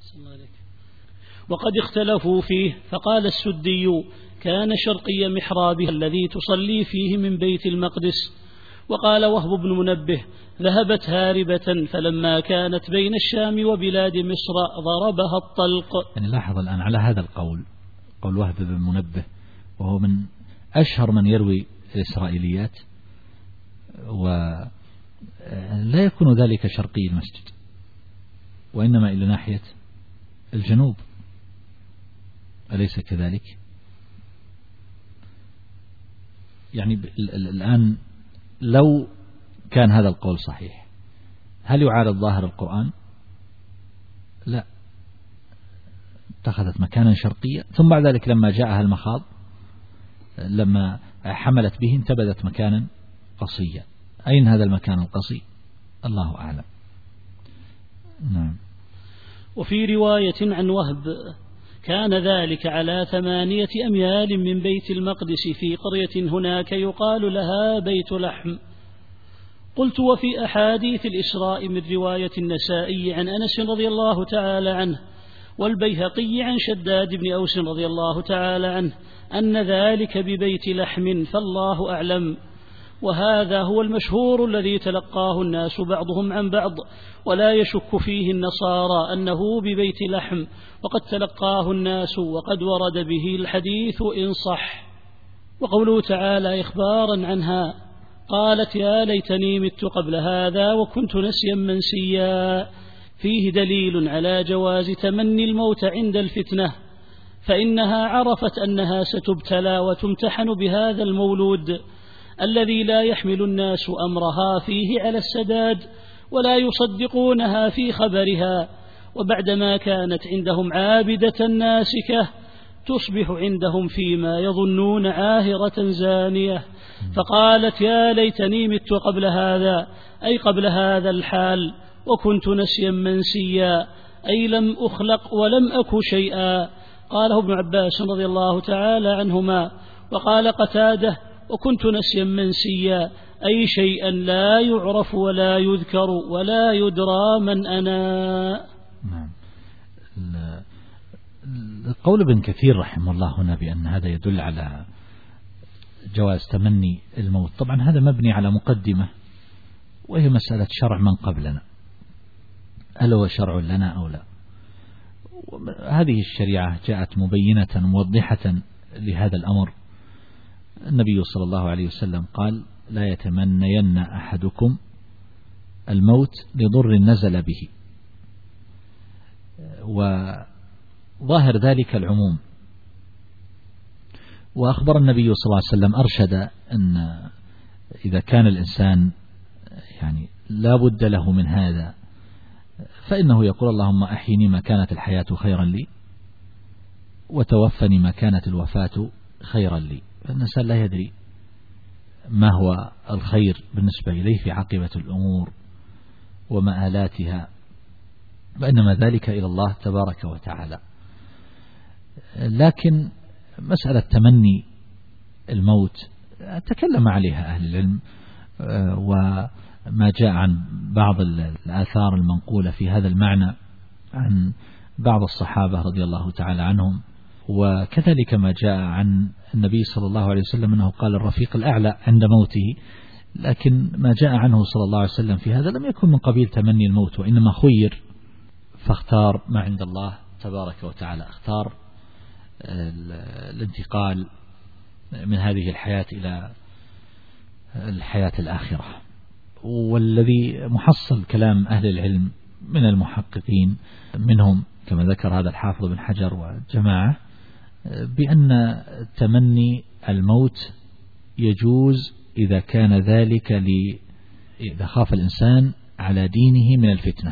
وقد اختلفوا فيه، فقال السدي كان شرقي محرابها الذي تصلي فيه من بيت المقدس. وقال وهب بن منبه ذهبت هاربة فلما كانت بين الشام وبلاد مصر ضربها الطلق. يعني لاحظ الآن على هذا القول، قول وهب بن منبه وهو من أشهر من يروي الإسرائيليات، ولا يكون ذلك شرقي المسجد وإنما إلى ناحية الجنوب، أليس كذلك؟ يعني الآن لو كان هذا القول صحيح هل يعارض ظاهر القرآن؟ لا، اتخذت مكانا شرقيا، ثم بعد ذلك لما جاءها المخاض لما حملت به انتبذت مكانا قصيا. أين هذا المكان القصي؟ الله أعلم. نعم. وفي رواية عن وهب كان ذلك على ثمانية أميال من بيت المقدس في قرية هناك يقال لها بيت لحم. قلت وفي أحاديث الإسراء من رواية النسائي عن أنس رضي الله تعالى عنه والبيهقي عن شداد بن أوس رضي الله تعالى عنه أن ذلك ببيت لحم، فالله أعلم. وهذا هو المشهور الذي تلقاه الناس بعضهم عن بعض، ولا يشك فيه النصارى أنه ببيت لحم، وقد تلقاه الناس وقد ورد به الحديث إن صح. وقوله تعالى إخبارا عنها قالت يا ليتني مت قبل هذا وكنت نسيا منسيا، فيه دليل على جواز تمني الموت عند الفتنة، فإنها عرفت أنها ستبتلى وتمتحن بهذا المولود الذي لا يحمل الناس أمرها فيه على السداد ولا يصدقونها في خبرها، وبعدما كانت عندهم عابدة ناسكة تصبح عندهم فيما يظنون عاهرة زانية. فقالت يا ليتني مت قبل هذا، أي قبل هذا الحال، وكنت نسيا منسيا، أي لم أخلق ولم أك شيئا. قاله ابن عباس رضي الله تعالى عنهما. وقال قتادة وكنت نسيا منسيا، أي شيئا لا يعرف ولا يذكر ولا يدرى من أنا. نعم. القول ابن كثير رحمه الله هنا بأن هذا يدل على جواز تمني الموت، طبعا هذا مبني على مقدمة، وهي مسألة شرع من قبلنا، هل هو شرع لنا أو لا. هذه الشريعة جاءت مبينة موضحة لهذا الأمر. النبي صلى الله عليه وسلم قال لا يتمنين أحدكم الموت لضر نزل به، وظاهر ذلك العموم. وأخبر النبي صلى الله عليه وسلم أرشد أن إذا كان الإنسان يعني لا بد له من هذا فإنه يقول اللهم أحيني ما كانت الحياة خيرا لي وتوفني ما كانت الوفاة خيرا لي. الإنسان لا يدري ما هو الخير بالنسبة إليه في عاقبة الأمور ومآلاتها، وإنما ذلك إلى الله تبارك وتعالى. لكن مسألة تمني الموت تكلم عليها أهل العلم، وما جاء عن بعض الآثار المنقولة في هذا المعنى عن بعض الصحابة رضي الله تعالى عنهم، وكذلك ما جاء عن النبي صلى الله عليه وسلم أنه قال الرفيق الأعلى عند موته. لكن ما جاء عنه صلى الله عليه وسلم في هذا لم يكن من قبيل تمني الموت، وإنما خير فاختار ما عند الله تبارك وتعالى، اختار الانتقال من هذه الحياة إلى الحياة الآخرة. والذي محصل كلام أهل العلم من المحققين منهم كما ذكر هذا الحافظ بن حجر وجماعة بأن تمني الموت يجوز إذا كان ذلك لي إذا خاف الإنسان على دينه من الفتنة.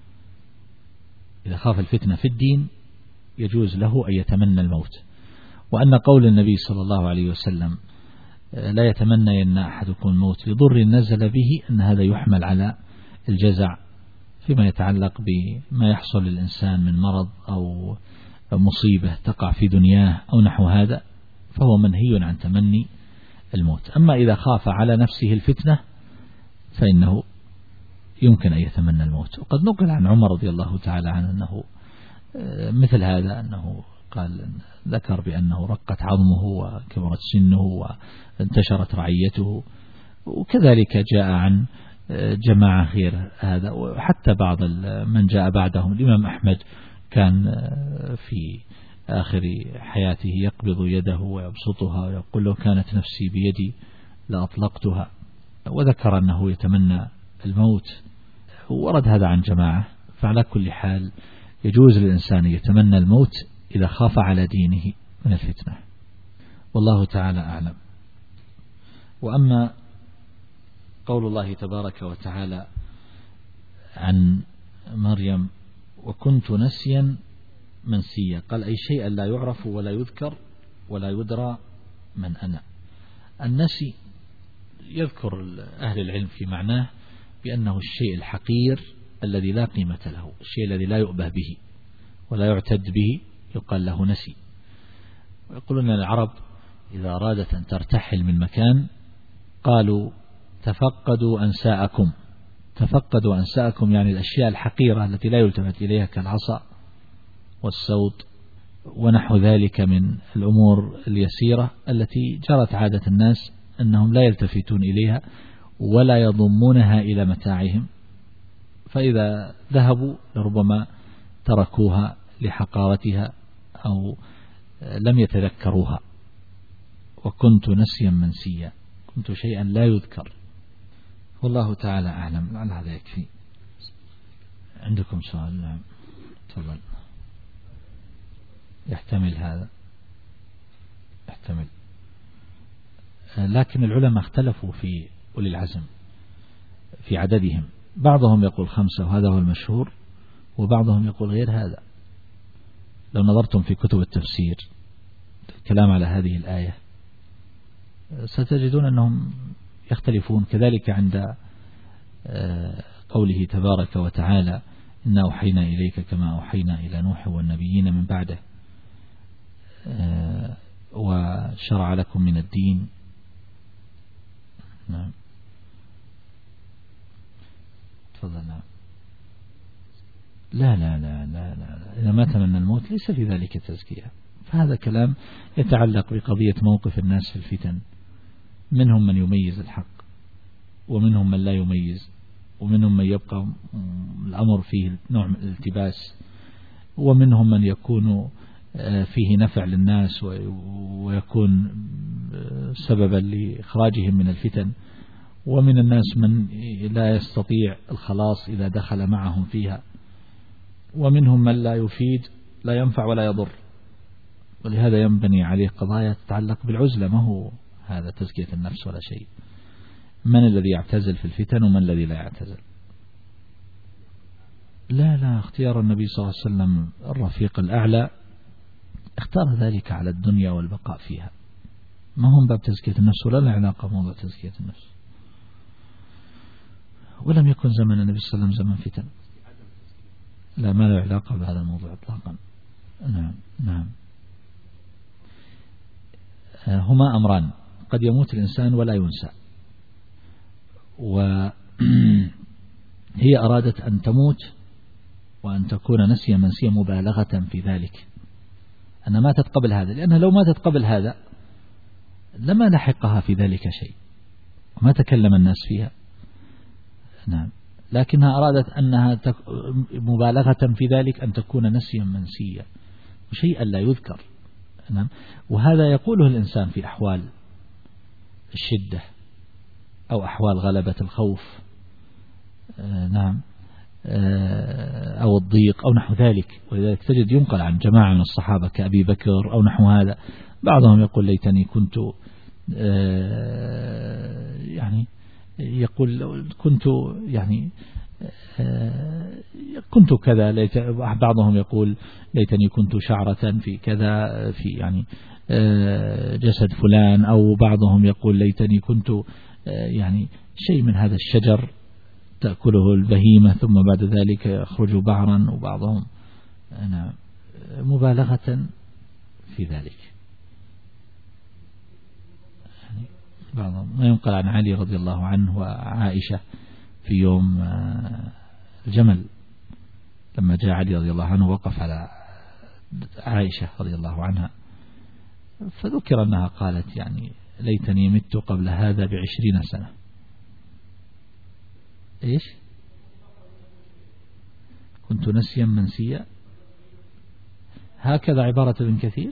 إذا خاف الفتنة في الدين يجوز له أن يتمنى الموت. وأن قول النبي صلى الله عليه وسلم لا يتمنى أن أحدكم الموت لضر نزل به، أن هذا يحمل على الجزع فيما يتعلق بما يحصل للإنسان من مرض أو مصيبة تقع في دنياه أو نحو هذا، فهو منهي عن تمني الموت. أما إذا خاف على نفسه الفتنة فإنه يمكن أن يتمنى الموت. وقد نقل عن عمر رضي الله تعالى عنه أنه مثل هذا، أنه قال ذكر بأنه رقت عظمه وكبرت سنه وانتشرت رعيته، وكذلك جاء عن جماعة غير هذا، وحتى بعض من جاء بعدهم. الإمام أحمد كان في آخر حياته يقبض يده ويبسطها ويقول له كانت نفسي بيدي لأطلقتها، وذكر أنه يتمنى الموت. ورد هذا عن جماعة. فعلى كل حال يجوز للإنسان يتمنى الموت إذا خاف على دينه من الفتنة، والله تعالى أعلم. وأما قول الله تبارك وتعالى عن مريم وكنت نسيا منسيا، قال أي شيئا لا يعرف ولا يذكر ولا يدرى من أنا. النسي يذكر أهل العلم في معناه بأنه الشيء الحقير الذي لا قيمة له، الشيء الذي لا يؤبه به ولا يعتد به يقال له نسي. ويقولون العرب إذا أرادت أن ترتحل من مكان قالوا تفقدوا أنساءكم. تفقدوا أنساءكم يعني الأشياء الحقيرة التي لا يلتفت إليها كالعصا والسوط ونحو ذلك من الأمور اليسيرة التي جرت عادة الناس أنهم لا يلتفتون إليها ولا يضمونها إلى متاعهم، فإذا ذهبوا لربما تركوها لحقارتها أو لم يتذكروها. وكنت نسيا منسيا، كنت شيئا لا يذكر. والله تعالى أعلم. لعل هذا يكفي. عندكم سؤال؟ نعم تفضل. يحتمل هذا، يحتمل. لكن العلماء اختلفوا في أولي العزم في عددهم، بعضهم يقول خمسة وهذا هو المشهور، وبعضهم يقول غير هذا. لو نظرتم في كتب التفسير الكلام على هذه الآية ستجدون أنهم يختلفون. كذلك عند قوله تبارك وتعالى إنا أوحينا إليك كما أوحينا إلى نوح والنبيين من بعده وشرع لكم من الدين. نعم تفضل. نعم لا لا لا لا لا إذا ما تمنى الموت ليس في ذلك تزكية، فهذا كلام يتعلق بقضية موقف الناس في الفتن. منهم من يميز الحق ومنهم من لا يميز، ومنهم من يبقى الأمر فيه نوع من الالتباس، ومنهم من يكون فيه نفع للناس ويكون سببا لإخراجهم من الفتن، ومن الناس من لا يستطيع الخلاص إذا دخل معهم فيها، ومنهم من لا يفيد لا ينفع ولا يضر. ولهذا ينبني عليه قضايا تتعلق بالعزلة، ما هو هذا تزكية النفس ولا شيء. من الذي يعتزل في الفتن ومن الذي لا يعتزل؟ لا لا اختيار النبي صلى الله عليه وسلم الرفيق الأعلى اختار ذلك على الدنيا والبقاء فيها، ما هم باب تزكية النفس ولا له علاقة موضوع تزكية النفس. ولم يكن زمن النبي صلى الله عليه وسلم زمن فتن، لا ما له علاقة بهذا الموضوع اطلاقا. نعم نعم. هما أمران، قد يموت الإنسان ولا ينسى، وهي أرادت أن تموت وأن تكون نسيا منسيا مبالغة في ذلك، أنها ماتت قبل هذا، لأنها لو ماتت قبل هذا لما لحقها في ذلك شيء وما تكلم الناس فيها. نعم. لكنها أرادت أنها تك... مبالغة في ذلك أن تكون نسيا منسيا وشيئا لا يذكر. نعم. وهذا يقوله الإنسان في أحوال الشدة أو أحوال غلبة الخوف، آه نعم، آه أو الضيق أو نحو ذلك. ولذلك تجد ينقل عن جماعة من الصحابة كأبي بكر أو نحو هذا، بعضهم يقول ليتني كنت آه يعني يقول كنت يعني كنت كذا، بعضهم يقول ليتني كنت شعرة في كذا في يعني جسد فلان، أو بعضهم يقول ليتني كنت يعني شيء من هذا الشجر تأكله البهيمة ثم بعد ذلك يخرج بعرا، وبعضهم أنا مبالغة في ذلك. بعضهم ما ينقل عن علي رضي الله عنه وعائشة في يوم الجمل، لما جاء علي رضي الله عنه وقف على عائشة رضي الله عنها، فذكر أنها قالت يعني ليتني مت قبل هذا بعشرين سنة. إيش؟ كنت نسيا منسيا، هكذا عبارة ابن كثير.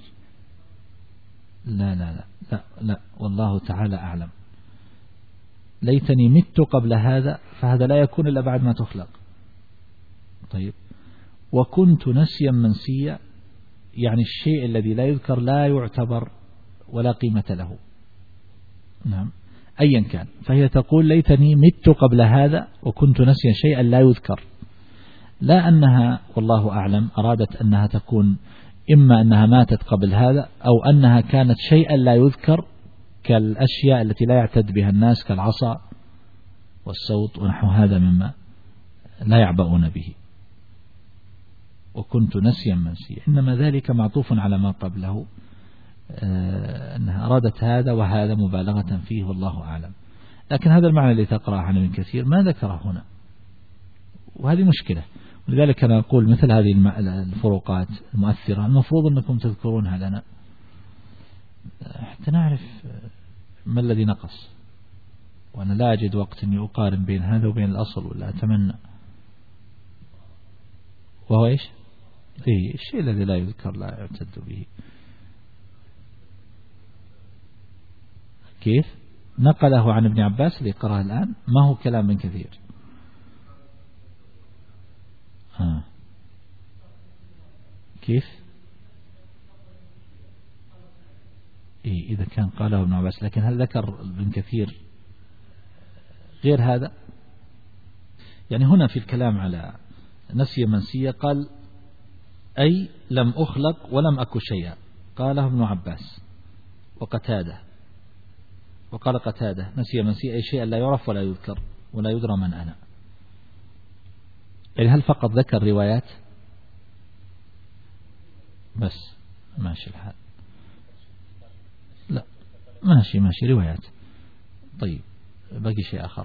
لا لا لا لا لا والله تعالى أعلم. ليتني مت قبل هذا، فهذا لا يكون إلا بعد ما تخلق. طيب، وكنت نسيا منسيا يعني الشيء الذي لا يذكر لا يعتبر ولا قيمة له. نعم أيا كان، فهي تقول ليتني مت قبل هذا وكنت نسيا شيئا لا يذكر، لا أنها والله أعلم أرادت أنها تكون إما أنها ماتت قبل هذا أو أنها كانت شيئا لا يذكر كالأشياء التي لا يعتد بها الناس كالعصا والصوت ونحو هذا مما لا يعبؤون به. وكنت نسيا منسيا، إنما ذلك معطوف على ما قبله، أنها أرادت هذا وهذا مبالغة فيه والله أعلم. لكن هذا المعنى الذي تقرأ عن ابن كثير ما ذكره هنا، وهذه مشكلة. ولذلك أنا أقول مثل هذه الفروقات المؤثرة المفروض أنكم تذكرونها لنا حتى نعرف ما الذي نقص؟ وأنا لا أجد وقت أني أقارن بين هذا وبين الأصل، ولا أتمنى. وهو إيش؟ إيه الشيء الذي لا يذكر لا يعتد به. كيف؟ نقله عن ابن عباس اللي قرأه الآن، ما هو كلام من كثير. آه. كيف؟ إيه إذا كان قاله ابن عباس، لكن هل ذكر ابن كثير غير هذا؟ يعني هنا في الكلام على نسي منسية قال أي لم أخلق ولم أكن شيئا، قاله ابن عباس وقتاده. وقال قتاده نسي منسية أي شيء لا يعرف ولا يذكر ولا يدرى من أنا. يعني هل فقط ذكر روايات بس؟ ماشي الحال. لا ماشي ماشي روايات. طيب باقي شيء آخر.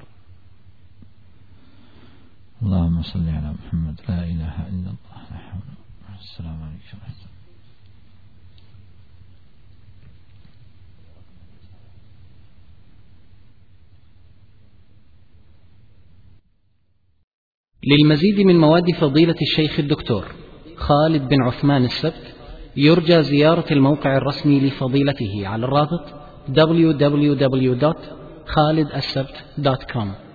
اللهم صل على محمد. لا إله إلا الله. لا حول. السلام عليكم. للمزيد من مواد فضيلة الشيخ الدكتور خالد بن عثمان السبت يرجى زيارة الموقع الرسمي لفضيلته على الرابط دبليو دبليو دبليو دوت خالد السبت دوت كوم.